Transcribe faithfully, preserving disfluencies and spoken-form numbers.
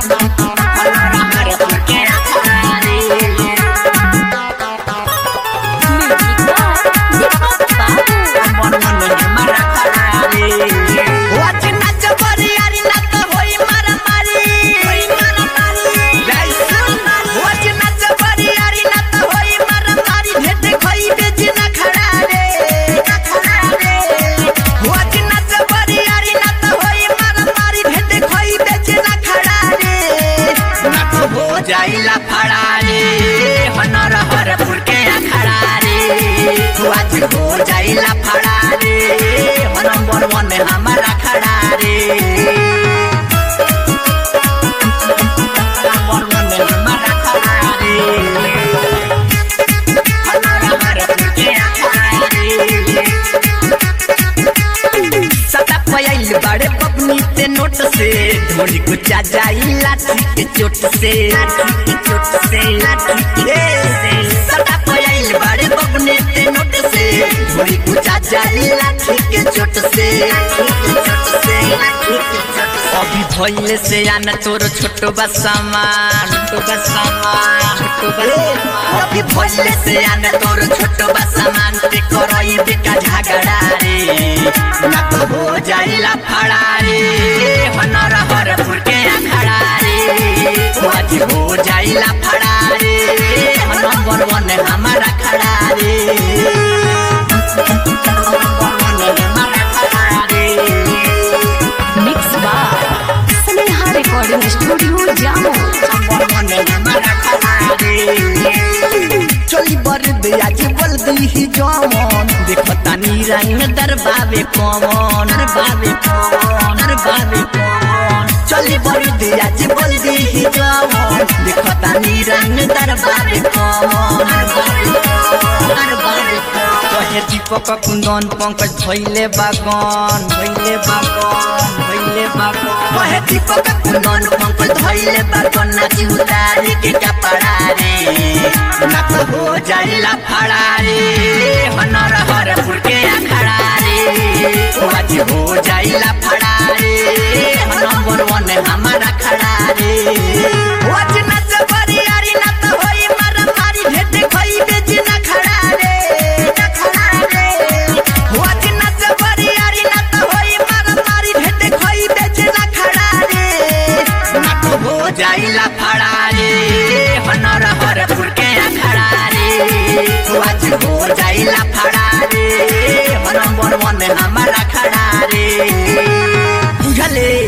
जाइला फड़ारे हनर हरपुर के अखड़ा रे आज हो जाइला फड़ारे नंबर वन हमारा खड़ा रे नंबर वन हमारा खड़ा रे हनर हरपुर के अखड़ा रे सदा पयाइल बड़े पबनी ते नोट से ढोली गुचा जाई लाठी के चोट से लाठी के चोट से लाठी के सदा पयाइल बड़े पबनी ते नोट से ढोली गुचा जाई लाठी के चोट से लाठी के चोट से लाठी के चोट से अभी भइले से आना तोर छोटो बसामान छोटो बसामान छोटो बसामान अभी भइले से आना तोर छोटो बसामान ते करई बेटा झगड़ा रे ना तो हो जाइला फड़ा रे हनर हरपुर के अखड़ा रे आज हो जाइला फड़ा रे नंबर वन हमारा खड़ा रे mix by Sneha recording studio जामो नंबर वन हमारा खड़ा रे चली बर दे आज बोल दी ही जमन देखता नी रंग दरबावे कौन दरबावे कौन दरबावे कौन चली बर दे आज बोल दी ही जमन देखता नी रंग दरबावे कौन दरबावे कौन दरबावे कौन कहे दीपक कुंदन पंकज भइले बागन भइले बागन भइले बागन कहे दीपक कुंदन पंकज भइले बागन नाची उतारे के कपड़ा रे ना तो हो जाइला फड़ा रे हनर हरपुर के अखड़ा रे आज हो जाइला फड़ा रे नंबर वन हमारा खड़ा रे आज नच बरियारी ना तो होई मार मारी भेट खोई बेची ना खड़ा रे ना खड़ा रे आज नच बरियारी ना तो होई मार मारी भेट खोई बेची ना खड़ा रे ना तो हो जाइला फड़ा रे हनर हरपुर के अखड़ा रे आज हो जाइला फड़ा रे नंबर वन हमारा खड़ा रे बुझले।